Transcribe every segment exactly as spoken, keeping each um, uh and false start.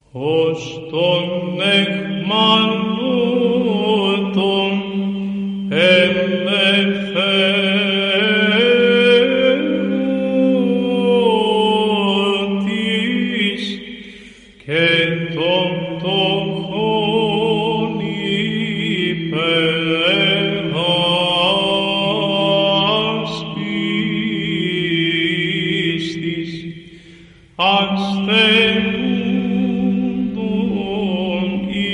ως τον εχμαλώτων ελευθερώτης και των πτωχών υπεράσπιστης ασθενούντων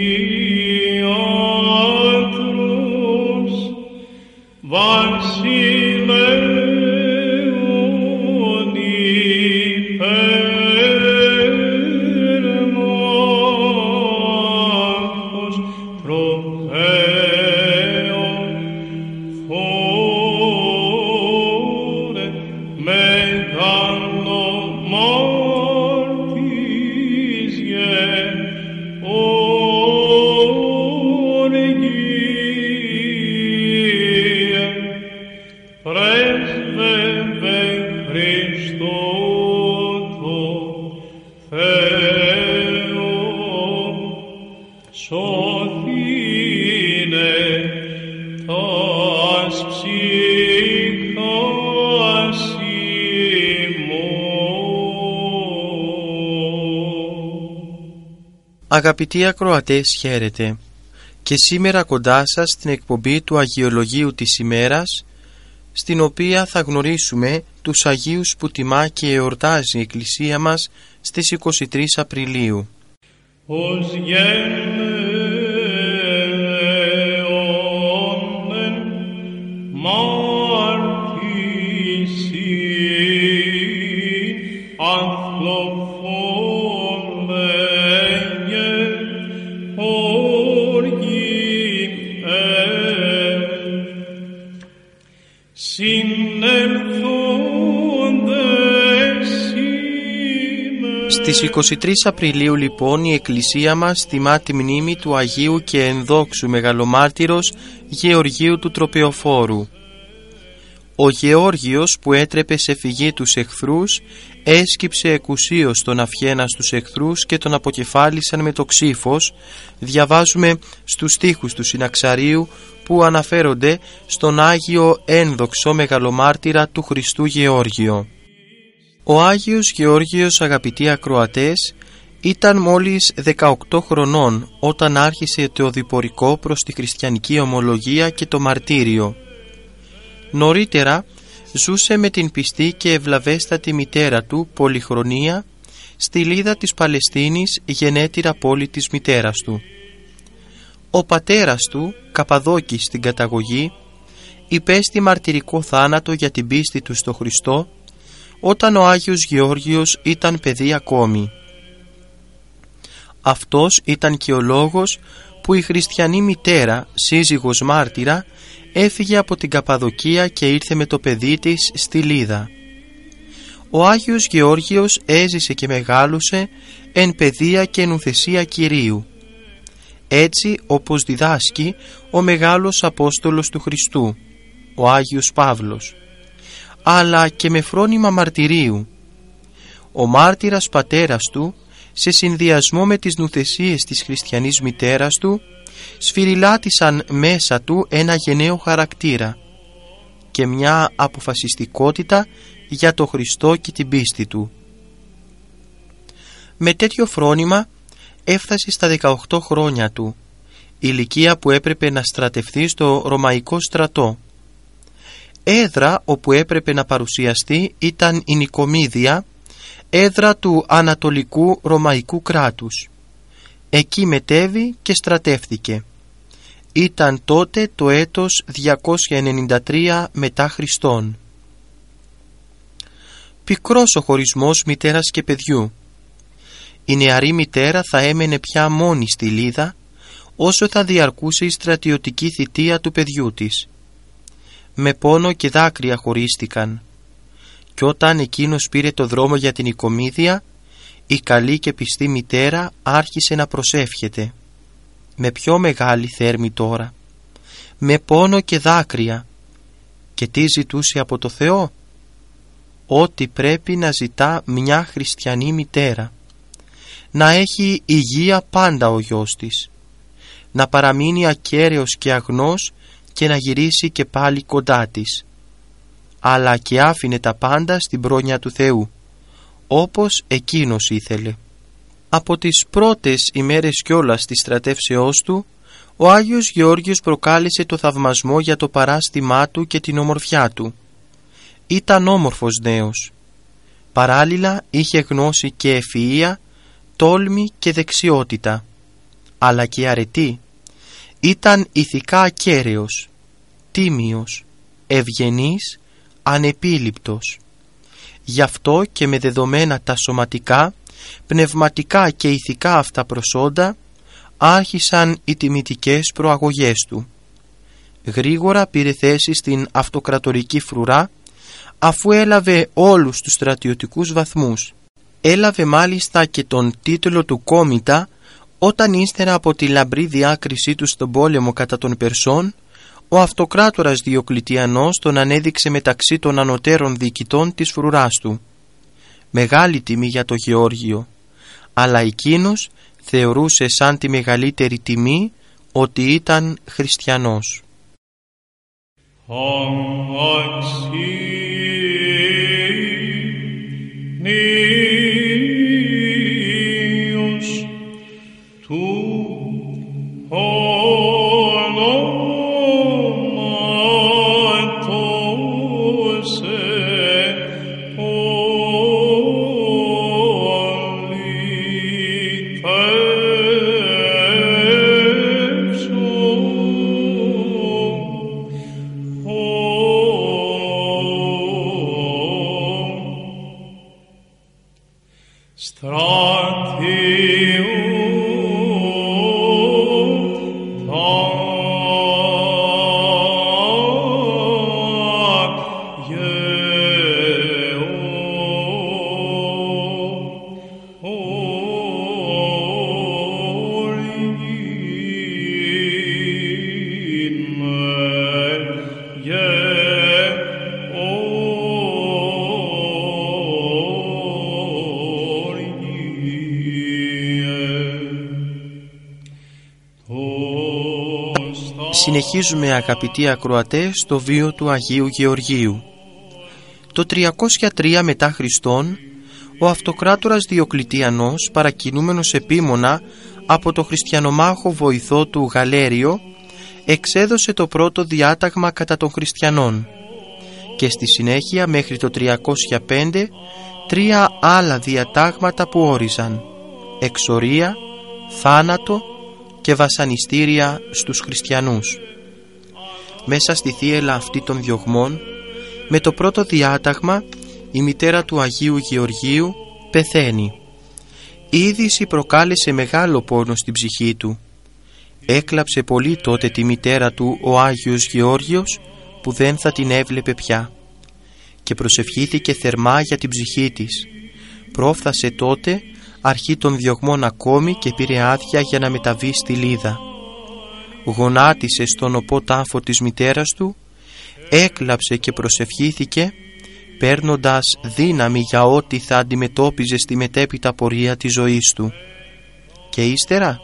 ιατρός βασιλέων υπέρμαχος τροπαίων φόρε μεγαλομάρτιζε όργιε πρέσβευε Χριστό το Θεό σωθήνε τας ψυχάς ημών. Αγαπητοί ακροατές, χαίρετε. Και σήμερα κοντά σας στην εκπομπή του Αγιολογίου της ημέρας, στην οποία θα γνωρίσουμε τους Αγίους που τιμά και εορτάζει η Εκκλησία μας στις είκοσι τρεις Απριλίου. Ως γενναίωνεν μάρτυσιν ανθλοφόν λέγε όργιν συνελθόντες σήμερ. Στις είκοσι τρεις Απριλίου λοιπόν η Εκκλησία μας τιμά τη μνήμη του Αγίου και ενδόξου μεγαλομάρτυρος Γεωργίου του Τροπεοφόρου. Ο Γεώργιος που έτρεπε σε φυγή τους εχθρούς έσκυψε εκουσίως τον αυχένα στους εχθρούς και τον αποκεφάλισαν με το ξύφος, διαβάζουμε στους στίχους του Συναξαρίου που αναφέρονται στον Άγιο ένδοξο μεγαλομάρτυρα του Χριστού Γεώργιο. Ο Άγιος Γεώργιος, αγαπητοί ακροατές, ήταν μόλις δεκαοκτώ χρονών όταν άρχισε το διπορικό προς τη χριστιανική ομολογία και το μαρτύριο. Νωρίτερα ζούσε με την πιστή και ευλαβέστατη μητέρα του Πολυχρονία στη Λίδα της Παλαιστίνης, γενέτειρα πόλη της μητέρας του. Ο πατέρας του, Καπαδόκης στην καταγωγή, υπέστη μαρτυρικό θάνατο για την πίστη του στο Χριστό όταν ο Άγιος Γεώργιος ήταν παιδί ακόμη. Αυτός ήταν και ο λόγος που η χριστιανή μητέρα, σύζυγος μάρτυρα, έφυγε από την Καπαδοκία και ήρθε με το παιδί της στη Λίδα. Ο Άγιος Γεώργιος έζησε και μεγάλωσε εν παιδεία και εν ουθεσία Κυρίου, έτσι όπως διδάσκει ο μεγάλος Απόστολος του Χριστού, ο Άγιος Παύλος, αλλά και με φρόνημα μαρτυρίου. Ο μάρτυρας πατέρας του, σε συνδυασμό με τις νουθεσίες της χριστιανής μητέρας του, σφυριλάτησαν μέσα του ένα γενναίο χαρακτήρα και μια αποφασιστικότητα για το Χριστό και την πίστη του. Με τέτοιο φρόνημα έφτασε στα δεκαοκτώ χρόνια του, ηλικία που έπρεπε να στρατευθεί στο Ρωμαϊκό στρατό. Έδρα όπου έπρεπε να παρουσιαστεί ήταν η Νικομίδια, έδρα του Ανατολικού Ρωμαϊκού κράτους. Εκεί μετέβη και στρατεύθηκε. Ήταν τότε το έτος διακόσια ενενήντα τρία μετά Χριστόν. Πικρός ο χωρισμός μητέρας και παιδιού. Η νεαρή μητέρα θα έμενε πια μόνη στη Λίδα όσο θα διαρκούσε η στρατιωτική θητεία του παιδιού της. Με πόνο και δάκρυα χωρίστηκαν, κι όταν εκείνος πήρε το δρόμο για την Νικομίδια, η καλή και πιστή μητέρα άρχισε να προσεύχεται. Με πιο μεγάλη θέρμη τώρα, με πόνο και δάκρυα. Και τι ζητούσε από το Θεό? Ό,τι πρέπει να ζητά μια χριστιανή μητέρα. να έχει υγεία πάντα ο γιος της, να παραμείνει ακέραιος και αγνός και να γυρίσει και πάλι κοντά της, αλλά και άφηνε τα πάντα στην πρόνοια του Θεού, όπως εκείνος ήθελε. Από τις πρώτες ημέρες κιόλας της στρατεύσεώς του, ο Άγιος Γεώργιος προκάλεσε το θαυμασμό για το παράστημά του και την ομορφιά του. Ήταν όμορφος νέος. Παράλληλα είχε γνώση και ευφυΐα, τόλμη και δεξιότητα, αλλά και αρετή. Ήταν ηθικά ακέραιος, τίμιος, ευγενής, ανεπίληπτος. Γι' αυτό και με δεδομένα τα σωματικά, πνευματικά και ηθικά αυτά προσόντα, άρχισαν οι τιμητικές προαγωγές του. Γρήγορα πήρε θέση στην αυτοκρατορική φρουρά, αφού έλαβε όλους τους στρατιωτικούς βαθμούς. Έλαβε μάλιστα και τον τίτλο του κόμητα, όταν ύστερα από τη λαμπρή διάκρισή του στον πόλεμο κατά των Περσών, ο αυτοκράτορας Διοκλητιανός τον ανέδειξε μεταξύ των ανωτέρων διοικητών της φρουράς του. Μεγάλη τιμή για το Γεώργιο, αλλά εκείνος θεωρούσε σαν τη μεγαλύτερη τιμή ότι ήταν χριστιανός. Συνεχίζουμε, αγαπητοί ακροατές, το βίο του Αγίου Γεωργίου. Το τριακόσια τρία μετά Χριστόν, ο αυτοκράτορας Διοκλητιανός, παρακινούμενος επίμονα από το χριστιανομάχο βοηθό του Γαλέριο, εξέδωσε το πρώτο διάταγμα κατά των χριστιανών και στη συνέχεια μέχρι το τριακόσια πέντε τρία άλλα διατάγματα που όριζαν εξορία, θάνατο και βασανιστήρια στους χριστιανούς. Μέσα στη θύελλα αυτή των διωγμών, με το πρώτο διάταγμα, η μητέρα του Αγίου Γεωργίου πεθαίνει. Η είδηση προκάλεσε μεγάλο πόνο στην ψυχή του. Έκλαψε πολύ τότε τη μητέρα του ο Άγιος Γεώργιος, που δεν θα την έβλεπε πια, και προσευχήθηκε θερμά για την ψυχή της. Πρόφθασε τότε αρχή των διωγμών ακόμη και πήρε άδεια για να μεταβεί στη Λίδα. Γονάτισε στον οπό τάφο της μητέρας του, έκλαψε και προσευχήθηκε, παίρνοντας δύναμη για ό,τι θα αντιμετώπιζε στη μετέπειτα πορεία της ζωής του. Και ύστερα,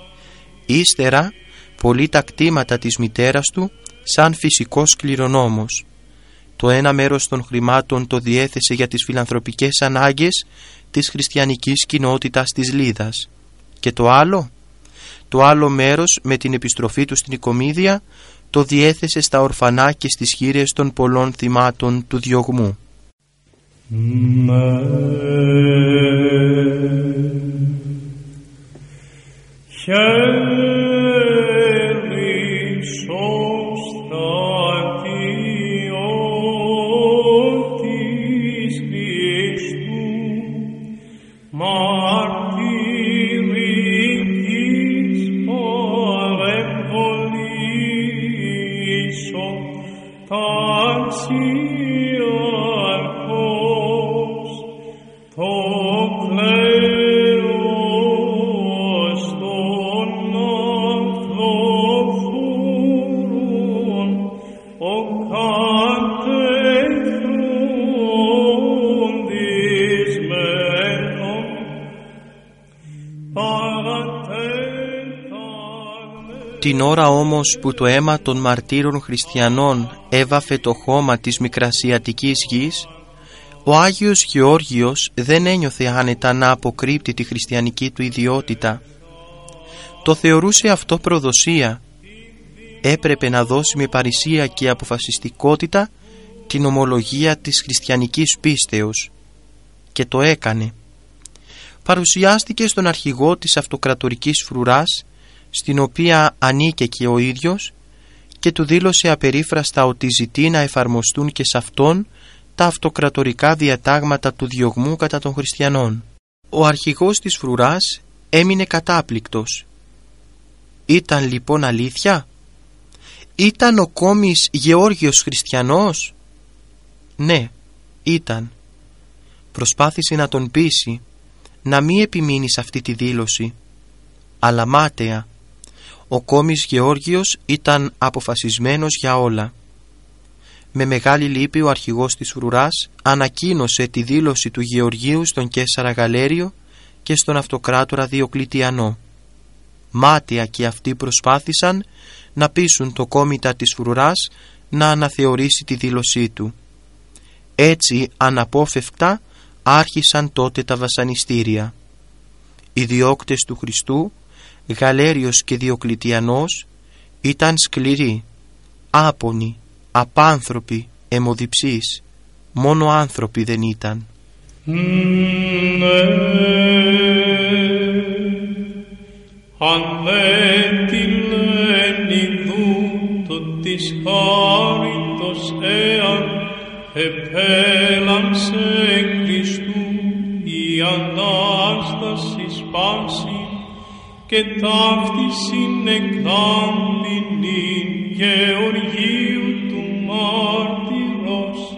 ύστερα πολύ τα κτήματα της μητέρας του σαν φυσικός κληρονόμος. Το ένα μέρος των χρημάτων το διέθεσε για τις φιλανθρωπικές ανάγκες της χριστιανικής κοινότητας της Λίδας, και το άλλο, το άλλο μέρος με την επιστροφή του στην Οικομίδια το διέθεσε στα ορφανά και στις χείρες των πολλών θυμάτων του διωγμού. Την ώρα όμως που το αίμα των μαρτύρων χριστιανών έβαφε το χώμα της Μικρασιατικής γης, ο Άγιος Γεώργιος δεν ένιωθε άνετα να αποκρύπτει τη χριστιανική του ιδιότητα. Το θεωρούσε αυτό προδοσία. Έπρεπε να δώσει με παρησία και αποφασιστικότητα την ομολογία της χριστιανικής πίστεως. Και το έκανε. Παρουσιάστηκε στον αρχηγό της αυτοκρατορικής φρουράς, στην οποία ανήκε και ο ίδιος, και του δήλωσε απερίφραστα ότι ζητεί να εφαρμοστούν και σε αυτόν τα αυτοκρατορικά διατάγματα του διωγμού κατά των χριστιανών. Ο αρχηγός της φρουράς έμεινε κατάπληκτος. Ήταν λοιπόν αλήθεια? Ήταν ο κόμις Γεώργιος χριστιανός? Ναι, ήταν. Προσπάθησε να τον πείσει να μην επιμείνει σε αυτή τη δήλωση, αλλά μάταια. Ο κόμις Γεώργιος ήταν αποφασισμένος για όλα. Με μεγάλη λύπη ο αρχηγός της φρουράς ανακοίνωσε τη δήλωση του Γεωργίου στον Καίσαρα Γαλέριο και στον αυτοκράτορα Διοκλητιανό. Μάταια και αυτοί προσπάθησαν να πείσουν το κόμιτα της φρουράς να αναθεωρήσει τη δήλωσή του. Έτσι αναπόφευκτα άρχισαν τότε τα βασανιστήρια. Οι διώκτες του Χριστού, Γαλέριος και Διοκλητιανός, ήταν σκληροί, άπονοι, απάνθρωποι, αιμοδιψείς. Μόνο άνθρωποι δεν ήταν. Ναι, αν δεν τη λένε δούτο της χάριτος εάν επέλαμψε Χριστού η Ανάσταση σπάσει και ταύτισιν εκδάμπινην Γεωργίου του μάρτυρος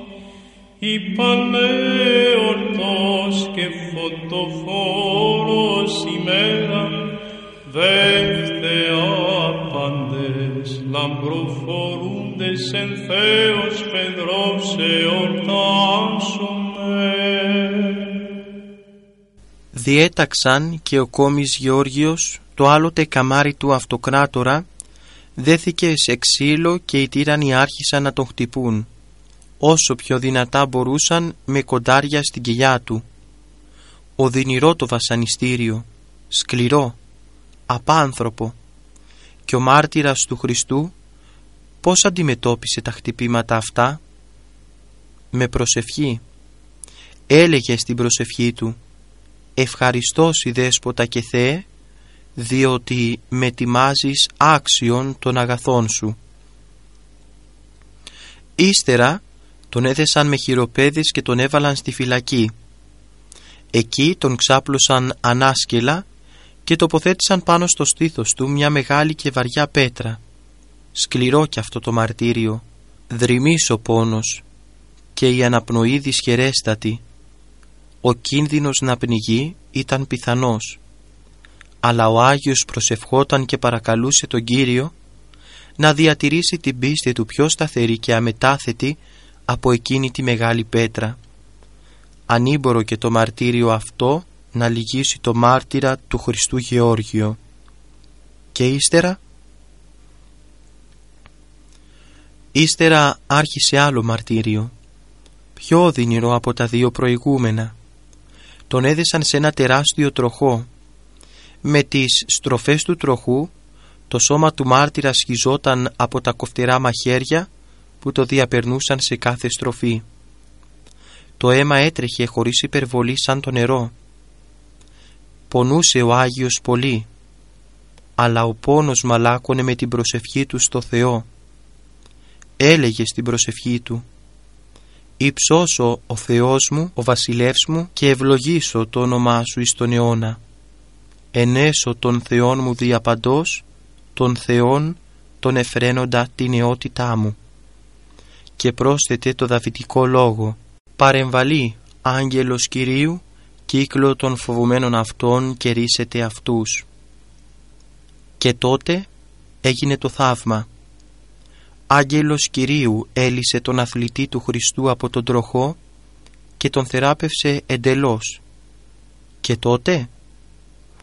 υπανεορτός και φωτοφόρος ημέρα δεύτε άπαντες λαμπροφορούντες εν Θεός Πεδρός εορτάσομε. Διέταξαν και ο κόμις Γεώργιος το άλλοτε καμάρι του αυτοκράτορα δέθηκε σε ξύλο και οι τύρανοι άρχισαν να τον χτυπούν όσο πιο δυνατά μπορούσαν με κοντάρια στην κοιλιά του. Οδυνηρό το βασανιστήριο, σκληρό, απάνθρωπο. Και ο μάρτυρας του Χριστού πώς αντιμετώπισε τα χτυπήματα αυτά? Με προσευχή. Έλεγε στην προσευχή του: «Ευχαριστώς η Δέσποτα και Θεέ, διότι με τιμάζεις άξιον των αγαθών σου». Ύστερα τον έδεσαν με χειροπέδες και τον έβαλαν στη φυλακή. Εκεί τον ξάπλωσαν ανάσκελα και τοποθέτησαν πάνω στο στήθος του μια μεγάλη και βαριά πέτρα. Σκληρό κι αυτό το μαρτύριο, δρυμής ο πόνος και η αναπνοή δυσχερέστατη. Ο κίνδυνος να πνιγεί ήταν πιθανός, αλλά ο Άγιος προσευχόταν και παρακαλούσε τον Κύριο να διατηρήσει την πίστη του πιο σταθερή και αμετάθετη από εκείνη τη μεγάλη πέτρα. Ανήμπορο και το μαρτύριο αυτό να λυγίσει το μάρτυρα του Χριστού Γεώργιο. Και ύστερα Ύστερα άρχισε άλλο μαρτύριο, πιο οδυνηρό από τα δύο προηγούμενα. Τον έδεσαν σε ένα τεράστιο τροχό. Με τις στροφές του τροχού το σώμα του μάρτυρα σχιζόταν από τα κοφτερά μαχαίρια που το διαπερνούσαν σε κάθε στροφή. Το αίμα έτρεχε χωρίς υπερβολή σαν το νερό. Πονούσε ο Άγιος πολύ, αλλά ο πόνος μαλάκωνε με την προσευχή του στο Θεό. Έλεγε στην προσευχή του: «Υψώσω ο Θεός μου, ο βασιλεύς μου, και ευλογήσω το όνομά σου εις τον αιώνα. Ενέσω τον Θεόν μου διαπαντός, τον Θεόν τον εφραίνοντα την νεότητά μου». Και πρόσθετε το δαβητικό λόγο: «Παρεμβαλεί άγγελος Κυρίου, κύκλο των φοβουμένων αυτών και ρίσετε αυτούς». Και τότε έγινε το θαύμα. Άγγελος Κυρίου έλυσε τον αθλητή του Χριστού από τον τροχό και τον θεράπευσε εντελώς. Και τότε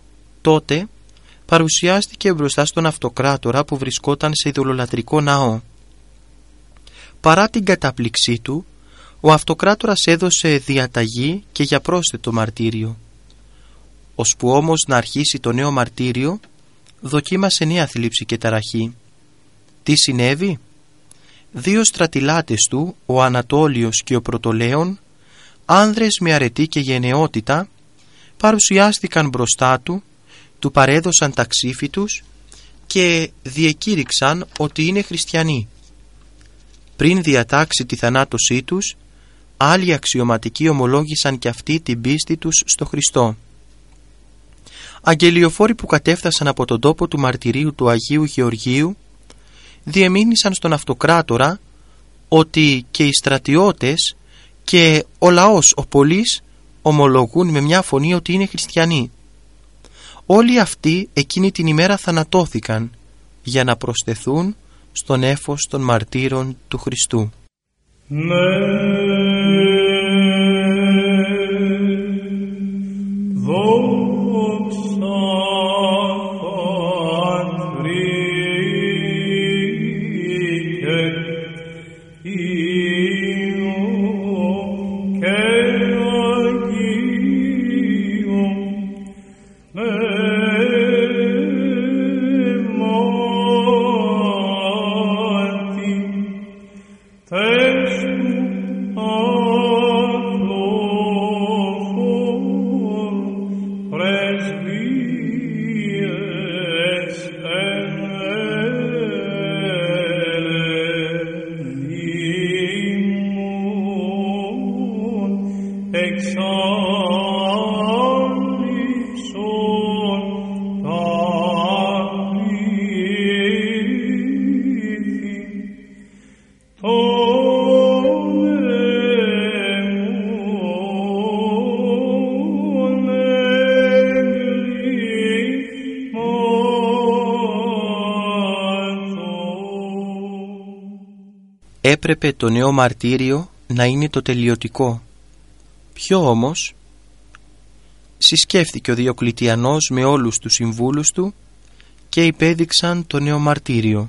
Τότε παρουσιάστηκε μπροστά στον αυτοκράτορα που βρισκόταν σε ειδωλολατρικό ναό. Παρά την κατάπληξή του, ο αυτοκράτορας έδωσε διαταγή και για πρόσθετο μαρτύριο. Ώσπου όμως να αρχίσει το νέο μαρτύριο, δοκίμασε νέα θλίψη και ταραχή. Τι συνέβη? Δύο στρατιλάτες του, ο Ανατόλιος και ο Πρωτολέων, άνδρες με αρετή και γενναιότητα, παρουσιάστηκαν μπροστά του, του παρέδωσαν τα ξύφη τους και διεκήρυξαν ότι είναι χριστιανοί. Πριν διατάξει τη θανάτωσή τους, άλλοι αξιωματικοί ομολόγησαν και αυτοί την πίστη τους στο Χριστό. Αγγελιοφόροι που κατέφθασαν από τον τόπο του μαρτυρίου του Αγίου Γεωργίου διεμήνυσαν στον αυτοκράτορα ότι και οι στρατιώτες και ο λαός ο πολύς ομολογούν με μια φωνή ότι είναι χριστιανοί. Όλοι αυτοί εκείνη την ημέρα θανατώθηκαν για να προσθεθούν στον έφος των μαρτύρων του Χριστού. Έπρεπε το νέο μαρτύριο να είναι το τελειωτικό. Ποιο όμως? Συσκέφθηκε ο Διοκλητιανός με όλους τους συμβούλους του και υπέδειξαν το νέο μαρτύριο.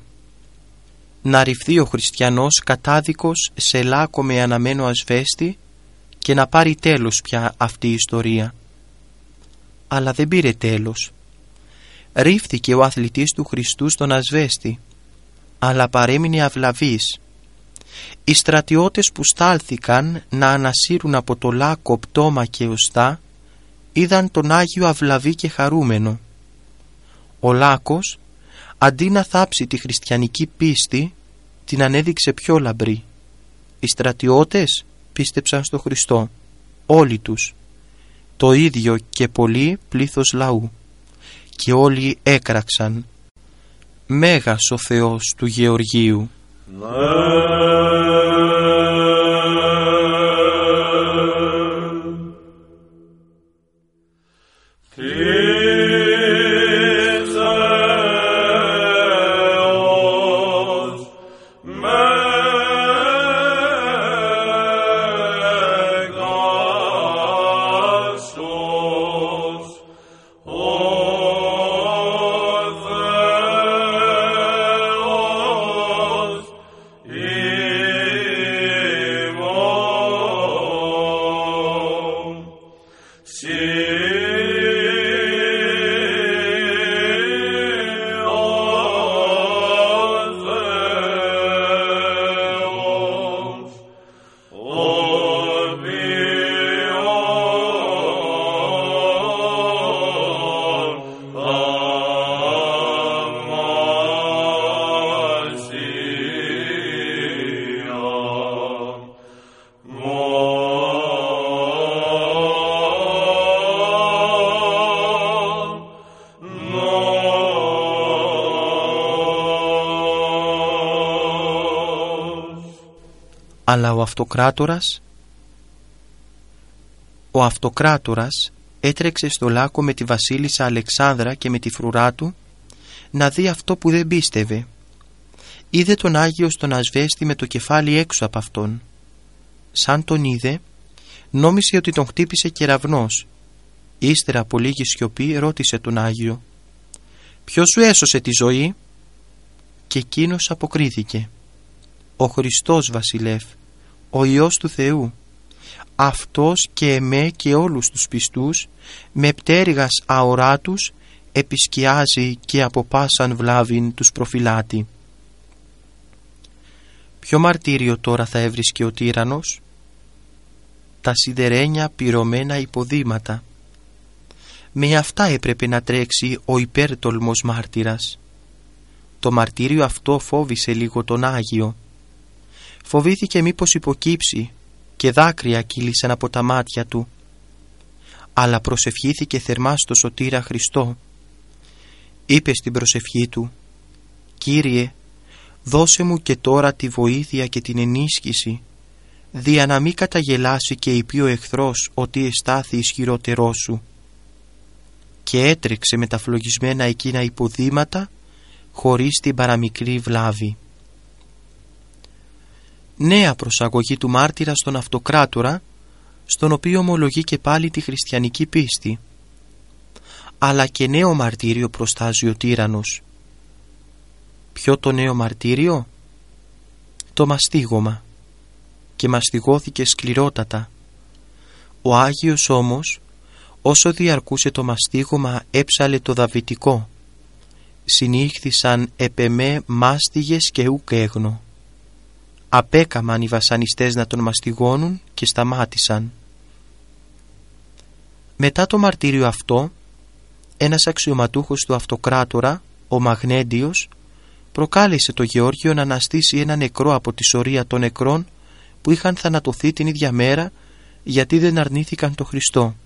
Να ρηφθεί ο χριστιανός κατάδικος σε λάκκο με αναμένο ασβέστη και να πάρει τέλος πια αυτή η ιστορία. Αλλά δεν πήρε τέλος. Ρίφθηκε ο αθλητής του Χριστού στον ασβέστη, αλλά παρέμεινε αυλαβής. Οι στρατιώτες που στάλθηκαν να ανασύρουν από το λάκκο πτώμα και οστά είδαν τον Άγιο αυλαβή και χαρούμενο. Ο λάκκος, αντί να θάψει τη χριστιανική πίστη, την ανέδειξε πιο λαμπρή. Οι στρατιώτες πίστεψαν στο Χριστό, όλοι τους, το ίδιο και πολύ πλήθος λαού, και όλοι έκραξαν «Μέγας ο Θεός του Γεωργίου». Αλλά ο αυτοκράτορας Ο αυτοκράτορας έτρεξε στο λάκκο με τη βασίλισσα Αλεξάνδρα και με τη φρουρά του να δει αυτό που δεν πίστευε. Είδε τον Άγιο στον ασβέστη με το κεφάλι έξω από αυτόν. Σαν τον είδε, νόμισε ότι τον χτύπησε κεραυνός Ύστερα από λίγη σιωπή ρώτησε τον Άγιο: «Ποιος σου έσωσε τη ζωή?» Και εκείνος αποκρίθηκε: «Ο Χριστός, βασιλεύ, ο Υιός του Θεού. Αυτός και εμέ και όλους τους πιστούς με πτέρυγας αοράτους επισκιάζει και από πάσαν βλάβην τους προφυλάττει». Ποιο μαρτύριο τώρα θα έβρισκε ο τύραννος? Τα σιδερένια πυρωμένα υποδήματα. Με αυτά έπρεπε να τρέξει ο υπέρτολμος μάρτυρας. Το μαρτύριο αυτό φόβησε λίγο τον Άγιο. Φοβήθηκε μήπως υποκύψει και δάκρυα κύλησαν από τα μάτια του. Αλλά προσευχήθηκε θερμά στο Σωτήρα Χριστό. Είπε στην προσευχή του: «Κύριε, δώσε μου και τώρα τη βοήθεια και την ενίσχυση, δια να μην καταγελάσει και είπε ο εχθρός ότι εστάθη ισχυρότερός σου». Και έτρεξε με τα φλογισμένα εκείνα υποδήματα χωρίς την παραμικρή βλάβη. Νέα προσαγωγή του μάρτυρα στον Αυτοκράτορα, στον οποίο ομολογεί και πάλι τη χριστιανική πίστη. Αλλά και νέο μαρτύριο προστάζει ο τύραννος. Ποιο το νέο μαρτύριο? Το μαστίγωμα. Και μαστιγώθηκε σκληρότατα. Ο Άγιος όμως, όσο διαρκούσε το μαστίγωμα, έψαλε το δαβητικό: «Συνήχθησαν επ' εμέ μάστιγες και ουκ έγνω». Απέκαμαν οι βασανιστές να τον μαστιγώνουν και σταμάτησαν. Μετά το μαρτύριο αυτό, ένας αξιωματούχος του Αυτοκράτορα, ο Μαγνέντιος, προκάλεσε το Γεώργιο να αναστήσει ένα νεκρό από τη σωρία των νεκρών που είχαν θανατωθεί την ίδια μέρα γιατί δεν αρνήθηκαν το Χριστό.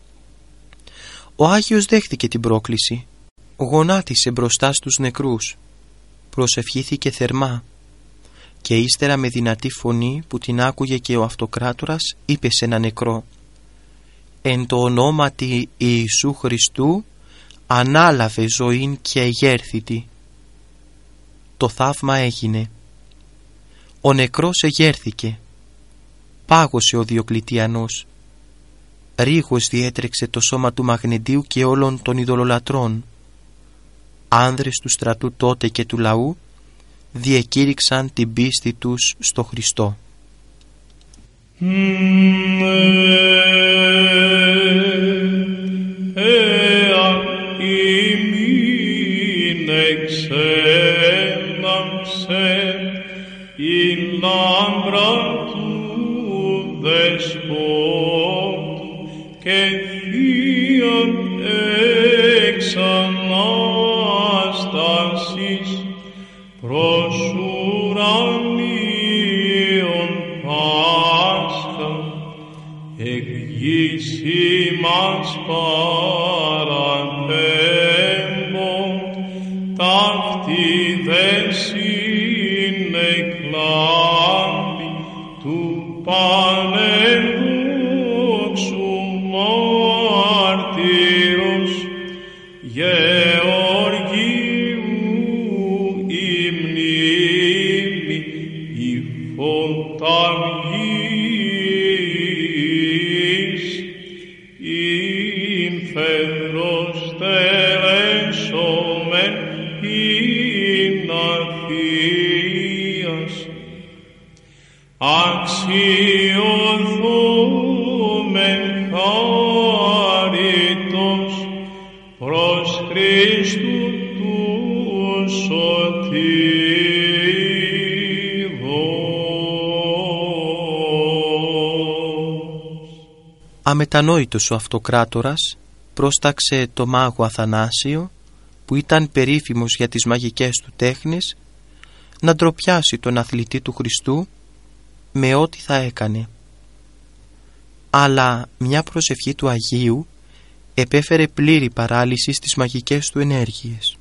Ο Άγιος δέχτηκε την πρόκληση, γονάτισε μπροστά στους νεκρούς, προσευχήθηκε θερμά και ύστερα με δυνατή φωνή που την άκουγε και ο Αυτοκράτορας είπε σε ένα νεκρό: «Εν το ονόματι Ιησού Χριστού ανάλαβε ζωήν και εγέρθητη». Το θαύμα έγινε. Ο νεκρός εγέρθηκε. Πάγωσε ο Διοκλητιανός. Ρίγος διέτρεξε το σώμα του Μαγνεντίου και όλων των ειδωλολατρών. Άνδρες του στρατού τότε και του λαού διεκήρυξαν την πίστη τους στο Χριστό. Αμετανόητος ο Αυτοκράτορας πρόσταξε το μάγο Αθανάσιο, που ήταν περίφημος για τις μαγικές του τέχνες, να ντροπιάσει τον αθλητή του Χριστού με ό,τι θα έκανε. Αλλά μια προσευχή του Αγίου επέφερε πλήρη παράλυση στις μαγικές του ενέργειες.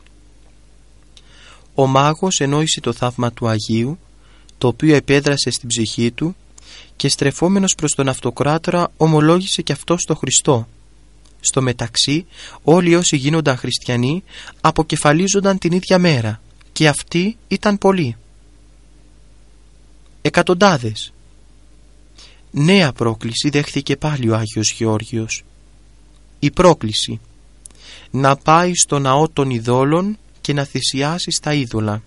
Ο μάγος ενόησε το θαύμα του Αγίου, το οποίο επέδρασε στην ψυχή του, και στρεφόμενος προς τον Αυτοκράτορα ομολόγησε και αυτό στο Χριστό. Στο μεταξύ όλοι όσοι γίνονταν χριστιανοί αποκεφαλίζονταν την ίδια μέρα, και αυτοί ήταν πολλοί. Εκατοντάδες. Νέα πρόκληση δέχθηκε πάλι ο Άγιος Γεώργιος. η πρόκληση να πάει στο ναό των ειδόλων και να θυσιάσει στα είδωλα.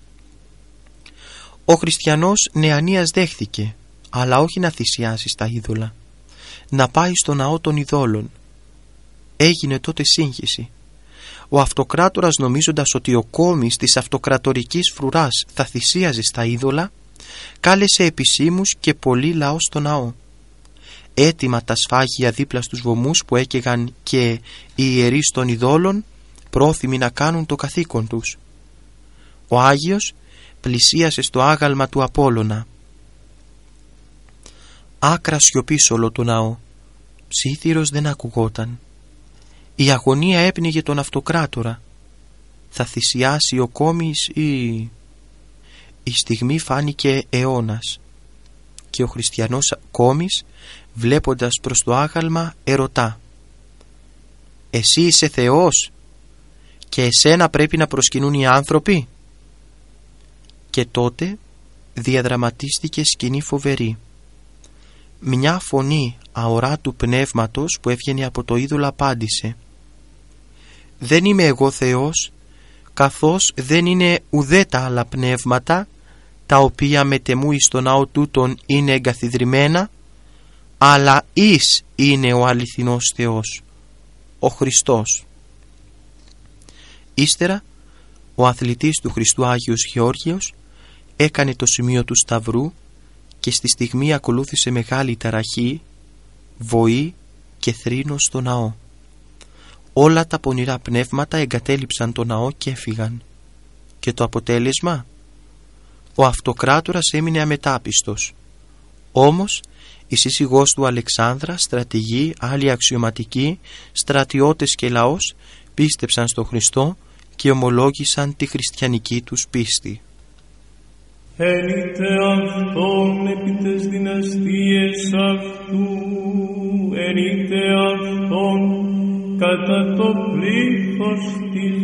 Ο χριστιανός Νεανίας δέχθηκε, αλλά όχι να θυσιάσει στα είδωλα, να πάει στο ναό των ειδόλων. Έγινε τότε σύγχυση. Ο αυτοκράτορας, νομίζοντας ότι ο κόμις της αυτοκρατορικής φρουράς θα θυσίαζε στα είδωλα, κάλεσε επισήμους και πολύ λαό στο ναό. Έτοιμα τα σφάγια δίπλα στους βωμούς που έκαιγαν και οι ιερείς των ειδόλων, πρόθυμοι να κάνουν το καθήκον τους. Ο Άγιος πλησίασε στο άγαλμα του Απόλλωνα. Άκρα σιωπή σ' όλο το ναό. Ψήθυρος δεν ακουγόταν. Η αγωνία έπνιγε τον αυτοκράτορα. Θα θυσιάσει ο κόμις ή... Η στιγμή φάνηκε αιώνας και ο χριστιανός κόμις, βλέποντας προς το άγαλμα, ερωτά: «Εσύ είσαι Θεός και εσένα πρέπει να προσκυνούν οι άνθρωποι?» Και τότε διαδραματίστηκε σκηνή φοβερή. Μια φωνή αοράτου πνεύματος που έβγαινε από το είδωλο απάντησε: «Δεν είμαι εγώ Θεός, καθώς δεν είναι ουδέ τα άλλα πνεύματα, τα οποία μετεμού εις το ναό τούτον είναι εγκαθιδρυμένα, αλλά εις είναι ο αληθινός Θεός, ο Χριστός». Ύστερα ο αθλητής του Χριστού Άγιος Γεώργιος έκανε το σημείο του Σταυρού και στη στιγμή ακολούθησε μεγάλη ταραχή, βοή και θρήνος στο ναό. Όλα τα πονηρά πνεύματα εγκατέλειψαν το ναό και έφυγαν. Και το αποτέλεσμα? Ο αυτοκράτορας έμεινε αμετάπιστος. Όμως η σύζυγός του Αλεξάνδρα, στρατηγοί, άλλοι αξιωματικοί, στρατιώτες και λαός πίστεψαν στο Χριστό και ομολόγησαν τη χριστιανική τους πίστη. Έλειτε αυτόν επί τες δυναστείες αυτού, έλειτε αυτόν κατά το πλήθος της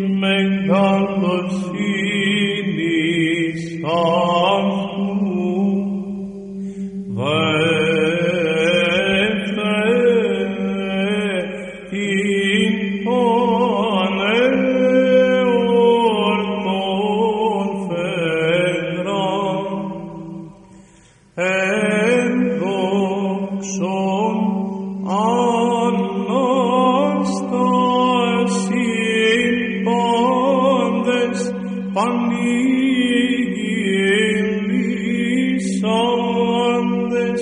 μεγαλοσύνης αυτού. Βέφε την πανεορτών φεδρά, ενδόξων Αναστασίν πάντες πανηγυρίσαντες,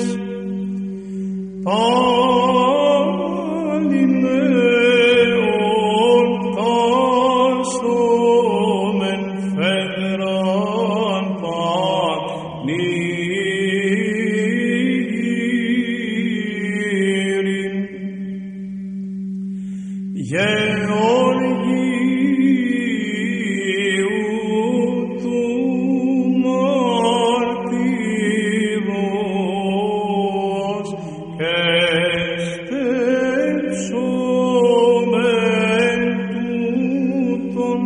πάλιν εορτάσομεν φεδράν πανηγύριν. Γεωργίου του μαρτύρος και στέψομεν τούτον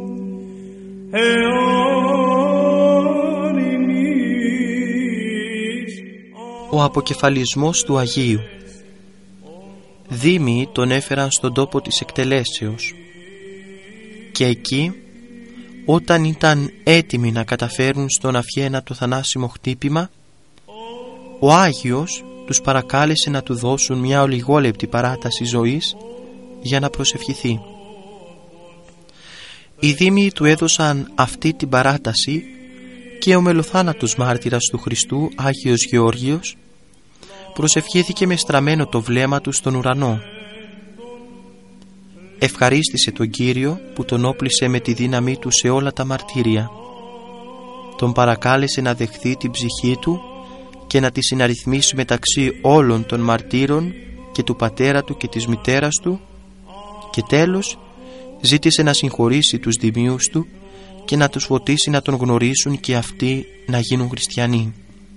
εάρινης. Ο αποκεφαλισμός του Αγίου. Δήμοι τον έφεραν στον τόπο της εκτελέσεως και εκεί, όταν ήταν έτοιμοι να καταφέρουν στον αυχένα το θανάσιμο χτύπημα, ο Άγιος τους παρακάλεσε να του δώσουν μια ολιγόλεπτη παράταση ζωής για να προσευχηθεί. Οι δήμοι του έδωσαν αυτή την παράταση και ο μελοθάνατος μάρτυρας του Χριστού, Άγιος Γεώργιος, προσευχήθηκε με στραμμένο το βλέμμα του στον ουρανό. Ευχαρίστησε τον Κύριο που τον όπλησε με τη δύναμή του σε όλα τα μαρτύρια. Τον παρακάλεσε να δεχθεί την ψυχή του και να τη συναριθμίσει μεταξύ όλων των μαρτύρων και του πατέρα του και της μητέρας του, και τέλος ζήτησε να συγχωρήσει τους δημίους του και να τους φωτίσει να τον γνωρίσουν και αυτοί να γίνουν χριστιανοί.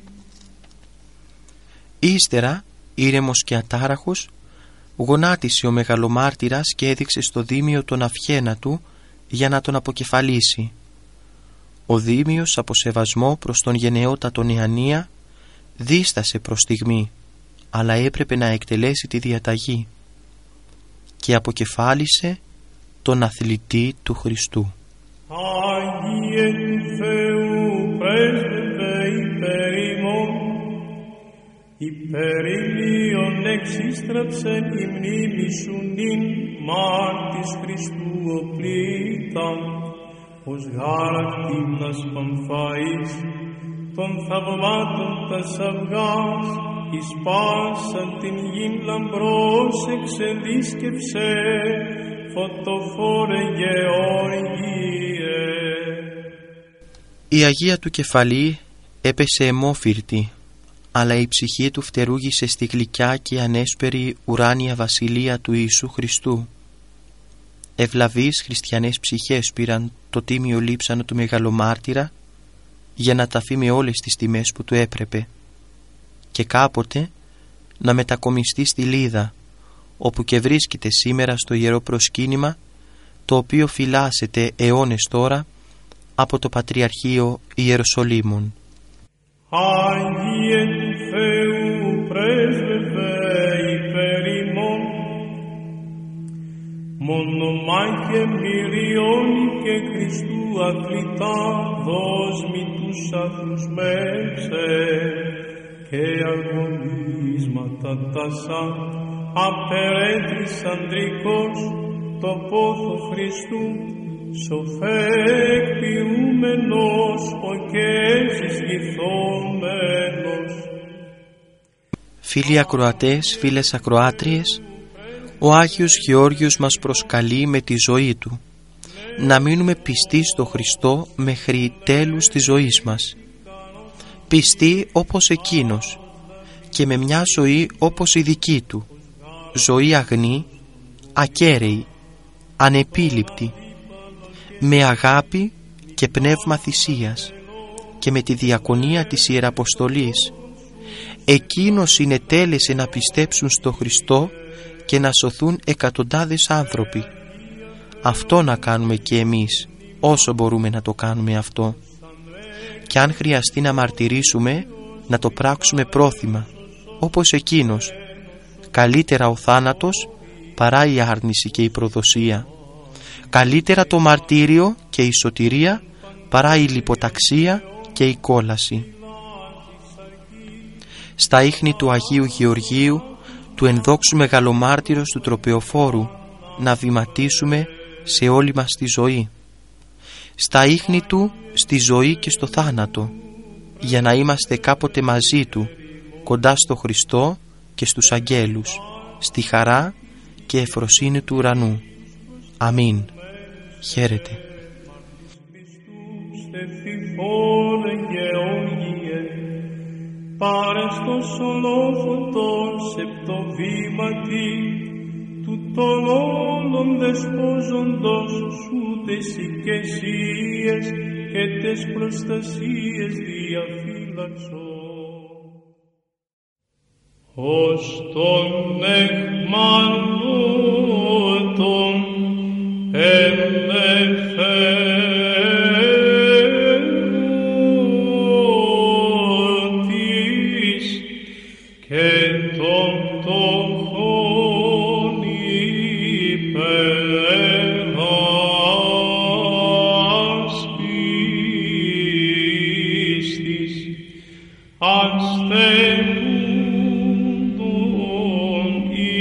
Ύστερα, ήρεμος και ατάραχος, γονάτισε ο μεγαλομάρτυρας και έδειξε στο δήμιο τον αυχένα του για να τον αποκεφαλίσει. Ο δήμιος, από σεβασμό προς τον γενναιότατο Νεανία, δίστασε προς στιγμή, αλλά έπρεπε να εκτελέσει τη διαταγή. και αποκεφάλισε τον αθλητή του Χριστού. Άγιε του Θεού πρέσβευε υπέρ ημών, υπέρ ηλίων εξίστραψεν η μνήμη σου νυν μάρτης Χριστού οπλίτα, ως γάρακτήμνας Παμφαής, των θαυμάτων τας αυγάς, εις πάσαν την γην λαμπρός εξελίσκεψε, φωτοφόρε Γεώργιε. Η Αγία του κεφαλή έπεσε αιμόφυρτη, αλλά η ψυχή του φτερούγησε στη γλυκιά και ανέσπερη ουράνια βασιλεία του Ιησού Χριστού. Ευλαβείς χριστιανές ψυχές πήραν το τίμιο λείψανο του μεγαλομάρτυρα για να ταφεί με όλες τις τιμές που του έπρεπε και κάποτε να μετακομιστεί στη Λίδα, όπου και βρίσκεται σήμερα στο ιερό προσκύνημα, το οποίο φυλάσσεται αιώνες τώρα από το Πατριαρχείο Ιεροσολύμων. Άγιε του Θεού πρέσβευε υπέρ ημών, μονομάχε μυριώνει και Χριστού αθλητά, δόσμη τους άθλους μέξε, και αγωνίσματα τάσα απερέτης αντρικός, το πόθο Χριστού σοφέ εκποιούμενος, ο και εξισχυθόμενος. Φίλοι ακροατές, φίλες ακροάτριες, ο Άγιος Γεώργιος μας προσκαλεί με τη ζωή του να μείνουμε πιστοί στο Χριστό μέχρι τέλους της ζωής μας, πιστοί όπως Εκείνος και με μια ζωή όπως η δική του, ζωή αγνή, ακέραιη, ανεπίληπτη, με αγάπη και πνεύμα θυσίας και με τη διακονία της Ιεραποστολής. Εκείνος συνετέλεσε να πιστέψουν στο Χριστό και να σωθούν εκατοντάδες άνθρωποι. Αυτό να κάνουμε και εμείς, όσο μπορούμε να το κάνουμε αυτό. Και αν χρειαστεί να μαρτυρήσουμε, να το πράξουμε πρόθυμα, όπως Εκείνος. Καλύτερα ο θάνατος παρά η άρνηση και η προδοσία. Καλύτερα το μαρτύριο και η σωτηρία παρά η λιποταξία και η κόλαση. Στα ίχνη του Αγίου Γεωργίου, του ενδόξου μεγαλομάρτυρος του Τροπεοφόρου, να βηματίσουμε σε όλη μας τη ζωή. Στα ίχνη του, στη ζωή και στο θάνατο, για να είμαστε κάποτε μαζί του, κοντά στο Χριστό και στους αγγέλους, στη χαρά και ευφροσύνη του ουρανού. Αμήν. Χαίρετε. Πάρε στο σολόφωτο σεπτοβήματι του των όλων δεσπόζοντος σου τες οικεσίες και τες προστασίες διαφύλαξω. Ως τον εχμαλώτων ελευθερώτης και τον τόχων υπεράσπιστης ασθενούντων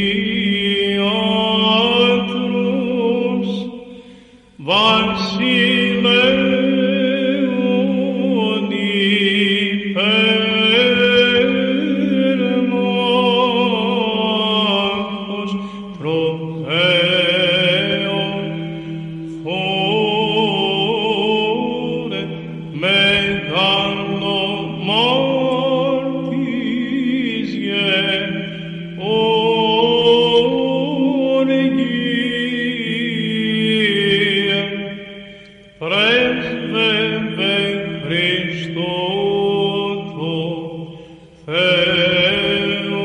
ιατρός βασιλέων υπερμάχος τροφέων φόρε μεγαλομάρτυζε όργιε πρέσβευε Χριστό το Θεό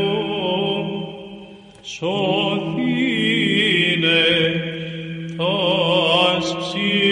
σωθήνε τας ψυχής.